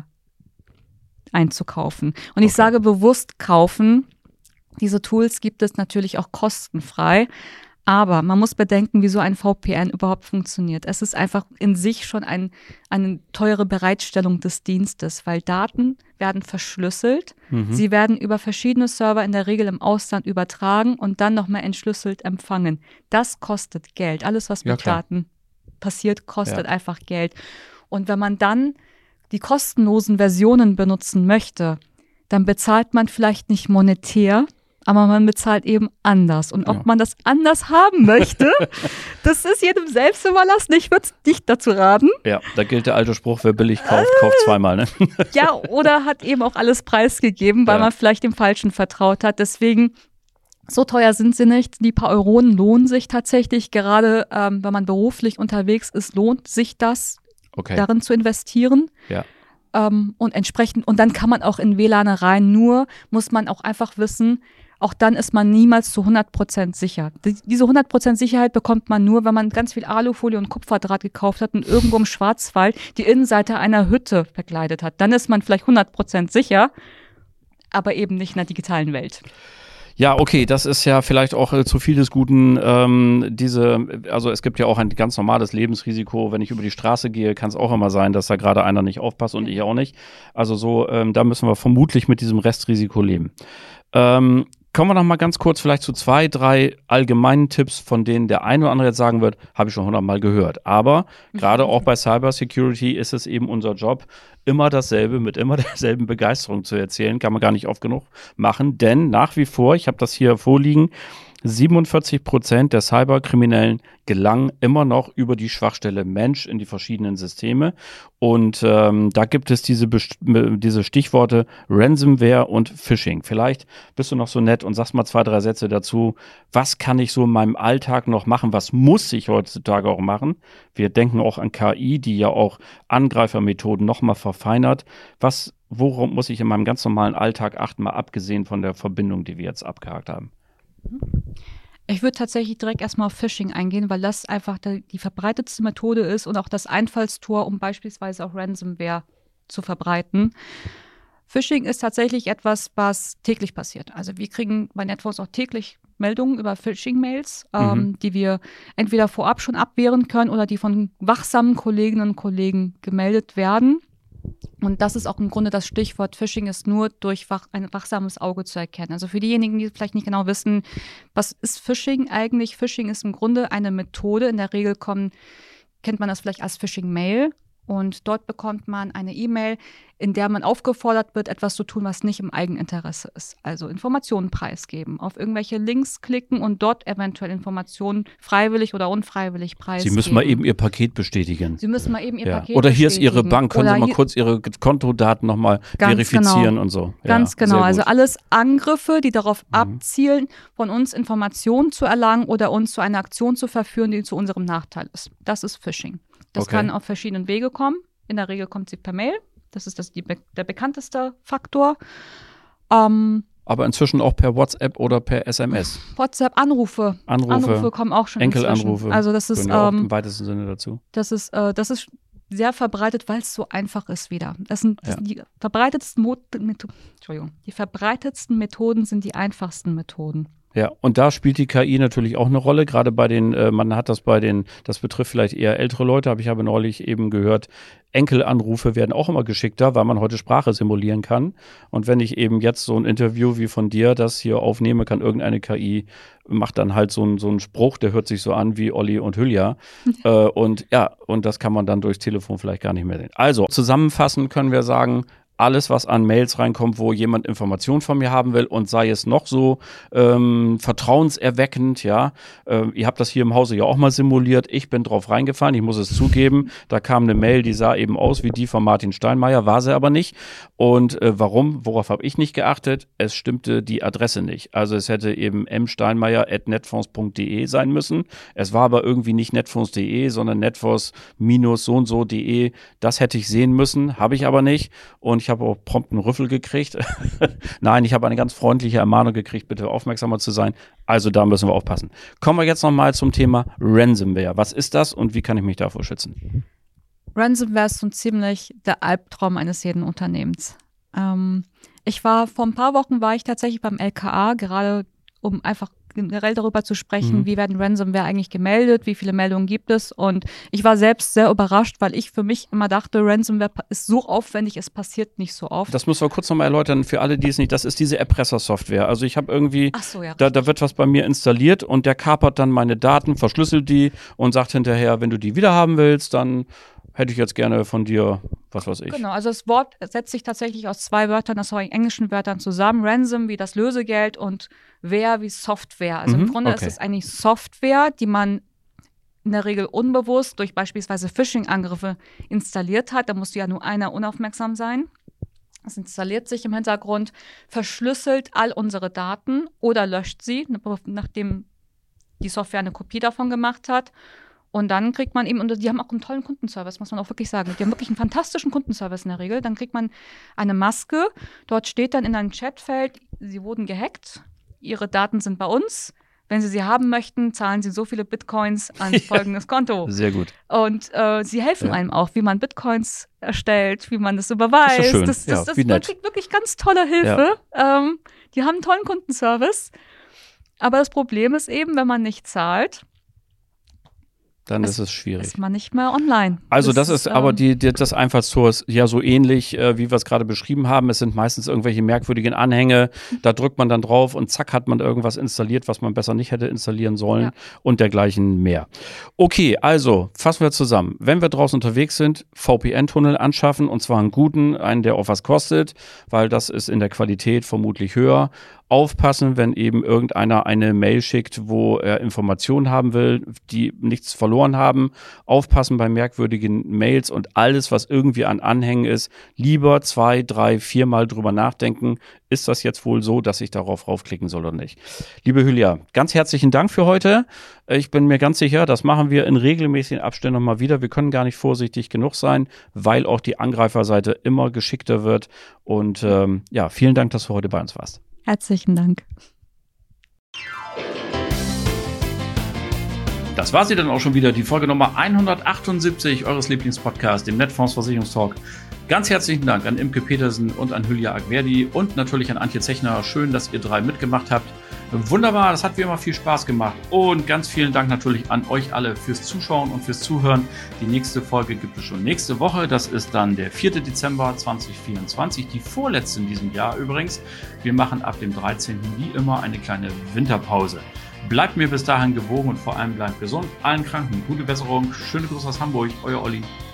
einzukaufen. Und ich Okay. sage bewusst kaufen. Diese Tools gibt es natürlich auch kostenfrei. Aber man muss bedenken, wie so ein V P N überhaupt funktioniert. Es ist einfach in sich schon ein, eine teure Bereitstellung des Dienstes, weil Daten werden verschlüsselt. Mhm. Sie werden über verschiedene Server in der Regel im Ausland übertragen und dann nochmal entschlüsselt empfangen. Das kostet Geld. Alles, was Ja, mit klar. Daten passiert, kostet Ja. einfach Geld. Und wenn man dann die kostenlosen Versionen benutzen möchte, dann bezahlt man vielleicht nicht monetär, aber man bezahlt eben anders. Und ob Ja. man das anders haben möchte, das ist jedem selbst überlassen. Ich würde es nicht dazu raten. Ja, da gilt der alte Spruch, wer billig kauft, kauft zweimal, ne? Ja, oder hat eben auch alles preisgegeben, weil Ja. man vielleicht dem Falschen vertraut hat. Deswegen, so teuer sind sie nicht. Die paar Euronen lohnen sich tatsächlich. Gerade ähm, wenn man beruflich unterwegs ist, lohnt sich das, Okay. darin zu investieren. Ja. Ähm, und entsprechend, und dann kann man auch in W L A N rein, nur muss man auch einfach wissen, auch dann ist man niemals zu hundert Prozent sicher. Die, diese hundert Prozent Sicherheit bekommt man nur, wenn man ganz viel Alufolie und Kupferdraht gekauft hat und irgendwo im Schwarzwald die Innenseite einer Hütte verkleidet hat. Dann ist man vielleicht hundert Prozent sicher, aber eben nicht in der digitalen Welt. Ja, okay, das ist ja vielleicht auch äh, zu viel des Guten. Ähm, diese, also es gibt ja auch ein ganz normales Lebensrisiko. Wenn ich über die Straße gehe, kann es auch immer sein, dass da gerade einer nicht aufpasst und ich auch nicht. Also so, ähm, da müssen wir vermutlich mit diesem Restrisiko leben. Ähm, kommen wir noch mal ganz kurz vielleicht zu zwei, drei allgemeinen Tipps, von denen der eine oder andere jetzt sagen wird, habe ich schon hundertmal gehört. Aber gerade auch bei Cybersecurity ist es eben unser Job, immer dasselbe mit immer derselben Begeisterung zu erzählen. Kann man gar nicht oft genug machen, denn nach wie vor, ich habe das hier vorliegen, siebenundvierzig Prozent der Cyberkriminellen gelangen immer noch über die Schwachstelle Mensch in die verschiedenen Systeme. Und ähm, da gibt es diese, Best- diese Stichworte Ransomware und Phishing. Vielleicht bist du noch so nett und sagst mal zwei, drei Sätze dazu. Was kann ich so in meinem Alltag noch machen? Was muss ich heutzutage auch machen? Wir denken auch an K I, die ja auch Angreifermethoden nochmal verfeinert. Was, worauf muss ich in meinem ganz normalen Alltag achten, mal abgesehen von der Verbindung, die wir jetzt abgehakt haben? Ich würde tatsächlich direkt erstmal auf Phishing eingehen, weil das einfach die, die verbreitetste Methode ist und auch das Einfallstor, um beispielsweise auch Ransomware zu verbreiten. Phishing ist tatsächlich etwas, was täglich passiert. Also wir kriegen bei Netforce auch täglich Meldungen über Phishing-Mails, ähm, Mhm. die wir entweder vorab schon abwehren können oder die von wachsamen Kolleginnen und Kollegen gemeldet werden. Und das ist auch im Grunde das Stichwort. Phishing ist nur durch wach, ein wachsames Auge zu erkennen. Also für diejenigen, die vielleicht nicht genau wissen, was ist Phishing eigentlich? Phishing ist im Grunde eine Methode. In der Regel kommen, kennt man das vielleicht als Phishing-Mail. Und dort bekommt man eine E-Mail, in der man aufgefordert wird, etwas zu tun, was nicht im Eigeninteresse ist. Also Informationen preisgeben, auf irgendwelche Links klicken und dort eventuell Informationen freiwillig oder unfreiwillig preisgeben. Sie müssen mal eben Ihr Paket bestätigen. Sie müssen mal eben Ihr ja. Paket Oder hier bestätigen. ist Ihre Bank, können oder Sie mal kurz Ihre Kontodaten nochmal verifizieren genau. und so. Ja, Ganz genau, also alles Angriffe, die darauf mhm. abzielen, von uns Informationen zu erlangen oder uns zu einer Aktion zu verführen, die zu unserem Nachteil ist. Das ist Phishing. Das okay. kann auf verschiedenen Wege kommen. In der Regel kommt sie per Mail. Das ist das, die, der bekannteste Faktor. Ähm, Aber inzwischen auch per WhatsApp oder per S M S. WhatsApp-Anrufe. Anrufe, Anrufe kommen auch schon Enkelanrufe. inzwischen. Also das ist, ja auch ähm, im weitesten Sinne dazu. Das ist, äh, das ist sehr verbreitet, weil es so einfach ist wieder. Das sind, das Ja. sind die verbreitetsten Mo- Metho- Entschuldigung. Die verbreitetsten Methoden sind die einfachsten Methoden. Ja, und da spielt die K I natürlich auch eine Rolle, gerade bei den, äh, man hat das bei den, das betrifft vielleicht eher ältere Leute, aber ich habe neulich eben gehört, Enkelanrufe werden auch immer geschickter, weil man heute Sprache simulieren kann. Und wenn ich eben jetzt so ein Interview wie von dir das hier aufnehme, kann irgendeine K I, macht dann halt so einen so einen Spruch, der hört sich so an wie Olli und Hülya. äh, und ja, und das kann man dann durchs Telefon vielleicht gar nicht mehr sehen. Also, zusammenfassend können wir sagen, alles, was an Mails reinkommt, wo jemand Informationen von mir haben will und sei es noch so ähm, vertrauenserweckend, ja. Äh, ihr habt das hier im Hause ja auch mal simuliert. Ich bin drauf reingefallen, ich muss es zugeben. Da kam eine Mail, die sah eben aus wie die von Martin Steinmeier, war sie aber nicht. Und äh, warum? Worauf habe ich nicht geachtet? Es stimmte die Adresse nicht. Also es hätte eben m steinmeier at netfonds punkt de sein müssen. Es war aber irgendwie nicht netfonds punkt de, sondern netfonds so und so punkt de. Das hätte ich sehen müssen, habe ich aber nicht. Und ich habe auch prompt einen Rüffel gekriegt. Nein, ich habe eine ganz freundliche Ermahnung gekriegt, bitte aufmerksamer zu sein. Also da müssen wir aufpassen. Kommen wir jetzt nochmal zum Thema Ransomware. Was ist das und wie kann ich mich davor schützen? Ransomware ist so ziemlich der Albtraum eines jeden Unternehmens. Ähm, ich war, vor ein paar Wochen war ich tatsächlich beim L K A, gerade um einfach generell darüber zu sprechen, mhm. wie werden Ransomware eigentlich gemeldet, wie viele Meldungen gibt es, und ich war selbst sehr überrascht, weil ich für mich immer dachte, Ransomware ist so aufwendig, es passiert nicht so oft. Das müssen wir kurz nochmal erläutern, für alle, die es nicht, das ist diese Erpresser-Software. Also ich habe irgendwie, Ach so, ja, da, da wird was bei mir installiert und der kapert dann meine Daten, verschlüsselt die und sagt hinterher, wenn du die wieder haben willst, dann hätte ich jetzt gerne von dir, was weiß ich. Genau, also das Wort setzt sich tatsächlich aus zwei Wörtern, aus zwei englischen Wörtern zusammen. Ransom wie das Lösegeld und Ware wie Software. Also Mhm, im Grunde okay. ist es eigentlich Software, die man in der Regel unbewusst durch beispielsweise Phishing-Angriffe installiert hat. Da muss ja nur einer unaufmerksam sein. Es installiert sich im Hintergrund, verschlüsselt all unsere Daten oder löscht sie, nachdem die Software eine Kopie davon gemacht hat. Und dann kriegt man eben, und die haben auch einen tollen Kundenservice, muss man auch wirklich sagen. Die haben wirklich einen fantastischen Kundenservice in der Regel. Dann kriegt man eine Maske, dort steht dann in einem Chatfeld, Sie wurden gehackt, Ihre Daten sind bei uns. Wenn Sie sie haben möchten, zahlen Sie so viele Bitcoins an Ja, folgendes Konto. Sehr gut. Und äh, sie helfen Ja. einem auch, wie man Bitcoins erstellt, wie man das überweist. Das ist schön. Das, das, Ja, das, wie man nett. kriegt wirklich ganz tolle Hilfe. Ähm, die haben einen tollen Kundenservice. Aber das Problem ist eben, wenn man nicht zahlt, Dann Es- ist es schwierig. ist man nicht mehr online. Also das ist aber ähm, die, die, das Einfallstor ist ja so ähnlich, äh, wie wir es gerade beschrieben haben. Es sind meistens irgendwelche merkwürdigen Anhänge. Da drückt man dann drauf und zack hat man irgendwas installiert, was man besser nicht hätte installieren sollen Ja. und dergleichen mehr. Okay, also fassen wir zusammen. Wenn wir draußen unterwegs sind, V P N-Tunnel anschaffen, und zwar einen guten, einen, der auch was kostet, weil das ist in der Qualität vermutlich höher. Aufpassen, wenn eben irgendeiner eine Mail schickt, wo er Informationen haben will, die nichts verloren haben. Aufpassen bei merkwürdigen Mails und alles, was irgendwie an Anhängen ist. Lieber zwei, drei, viermal drüber nachdenken. Ist das jetzt wohl so, dass ich darauf raufklicken soll oder nicht? Liebe Hülya, ganz herzlichen Dank für heute. Ich bin mir ganz sicher, das machen wir in regelmäßigen Abständen nochmal wieder. Wir können gar nicht vorsichtig genug sein, weil auch die Angreiferseite immer geschickter wird. Und ähm, ja, vielen Dank, dass du heute bei uns warst. Herzlichen Dank. Das war sie dann auch schon wieder, die Folge Nummer hundertachtundsiebzig eures Lieblingspodcasts, dem Netfonds Versicherungstalk. Ganz herzlichen Dank an Imke Petersen und an Hülya Agverdi und natürlich an Antje Zechner. Schön, dass ihr drei mitgemacht habt. Wunderbar, das hat wie immer viel Spaß gemacht. Und ganz vielen Dank natürlich an euch alle fürs Zuschauen und fürs Zuhören. Die nächste Folge gibt es schon nächste Woche. Das ist dann der vierte Dezember zweitausendvierundzwanzig, die vorletzte in diesem Jahr übrigens. Wir machen ab dem dreizehnten wie immer eine kleine Winterpause. Bleibt mir bis dahin gewogen und vor allem bleibt gesund. Allen Kranken gute Besserung. Schöne Grüße aus Hamburg. Euer Olli.